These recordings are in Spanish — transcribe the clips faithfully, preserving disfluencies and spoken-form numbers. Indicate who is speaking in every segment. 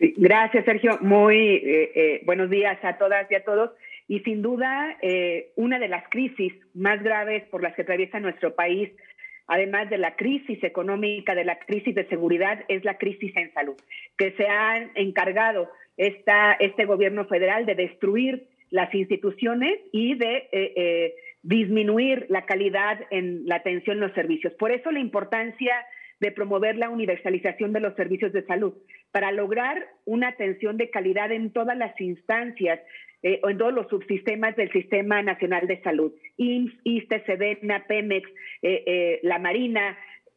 Speaker 1: Sí, gracias, Sergio. Muy eh, eh, buenos días a todas y a todos. Y sin duda, eh, una de las crisis más graves por las que atraviesa nuestro país, además de la crisis económica, de la crisis de seguridad, es la crisis en salud, que se han encargado esta, este gobierno federal de destruir las instituciones y de eh, eh, disminuir la calidad en la atención en los servicios. Por eso la importancia de promover la universalización de los servicios de salud, para lograr una atención de calidad en todas las instancias eh, o en todos los subsistemas del Sistema Nacional de Salud, I M S S, ISSSTE, SEDENA, Pemex, eh, eh, la Marina,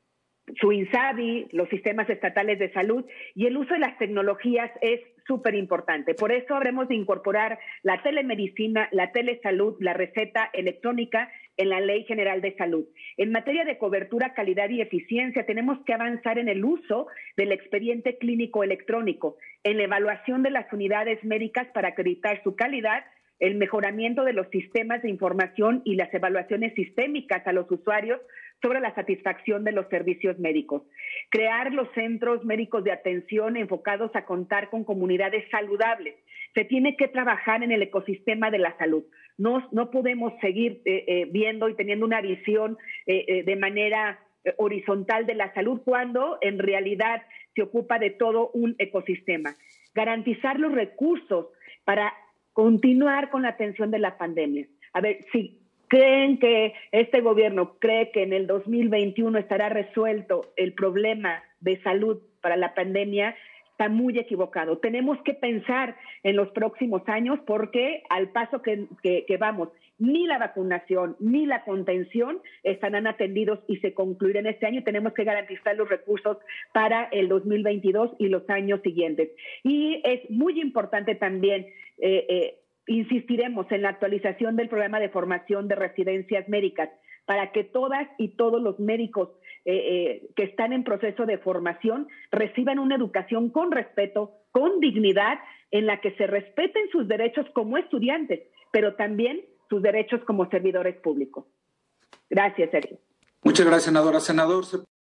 Speaker 1: su INSABI, los sistemas estatales de salud, y el uso de las tecnologías es súper importante. Por eso habremos de incorporar la telemedicina, la telesalud, la receta electrónica en la Ley General de Salud. En materia de cobertura, calidad y eficiencia, tenemos que avanzar en el uso del expediente clínico electrónico, en la evaluación de las unidades médicas para acreditar su calidad, el mejoramiento de los sistemas de información y las evaluaciones sistémicas a los usuarios sobre la satisfacción de los servicios médicos. Crear los centros médicos de atención enfocados a contar con comunidades saludables. Se tiene que trabajar en el ecosistema de la salud. No, no podemos seguir eh, eh, viendo y teniendo una visión eh, eh, de manera eh, horizontal de la salud cuando en realidad se ocupa de todo un ecosistema. Garantizar los recursos para continuar con la atención de la pandemia. A ver, si creen que este gobierno cree que en el dos mil veintiuno estará resuelto el problema de salud para la pandemia, está muy equivocado. Tenemos que pensar en los próximos años porque al paso que, que, que vamos, ni la vacunación ni la contención estarán atendidos y se concluirán este año. Tenemos que garantizar los recursos para el dos mil veintidós y los años siguientes. Y es muy importante también, eh, eh, insistiremos en la actualización del programa de formación de residencias médicas para que todas y todos los médicos eh, eh, que están en proceso de formación reciban una educación con respeto, con dignidad, en la que se respeten sus derechos como estudiantes, pero también sus derechos como servidores públicos. Gracias, Sergio.
Speaker 2: Muchas gracias, senadora. Senador.